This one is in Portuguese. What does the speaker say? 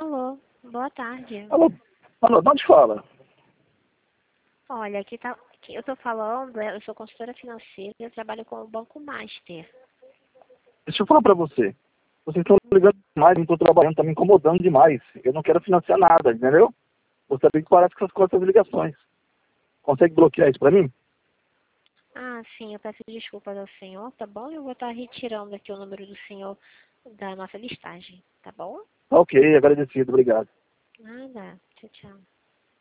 Alô, boa tarde. Alô, alô, de onde fala? Olha, aqui eu tô falando, eu sou consultora financeira e eu trabalho com o Banco Master. Deixa eu falar pra você. Vocês estão ligando demais, não estou trabalhando, tá me incomodando demais. Eu não quero financiar nada, entendeu? Você tem que parar com essas ligações. Consegue bloquear isso pra mim? Ah, sim, eu peço desculpas ao senhor, tá bom? Eu vou estar retirando aqui o número do senhor da nossa listagem, tá bom? Tá ok, agradecido, obrigado. Nada, tchau, tchau.